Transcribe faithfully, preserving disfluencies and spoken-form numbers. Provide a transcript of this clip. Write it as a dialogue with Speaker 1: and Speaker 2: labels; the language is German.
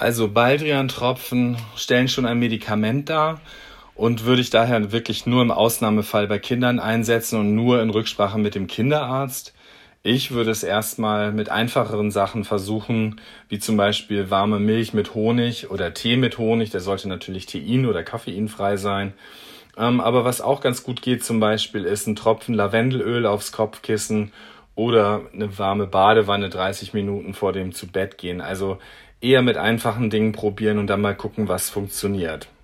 Speaker 1: Also Baldrian-Tropfen stellen schon ein Medikament dar und würde ich daher wirklich nur im Ausnahmefall bei Kindern einsetzen und nur in Rücksprache mit dem Kinderarzt. Ich würde es erstmal mit einfacheren Sachen versuchen, wie zum Beispiel warme Milch mit Honig oder Tee mit Honig. Der sollte natürlich tein- oder koffeinfrei sein. Ähm, aber was auch ganz gut geht zum Beispiel, ist ein Tropfen Lavendelöl aufs Kopfkissen oder eine warme Badewanne dreißig Minuten vor dem Zu-Bett-Gehen. Also eher mit einfachen Dingen probieren und dann mal gucken, was funktioniert.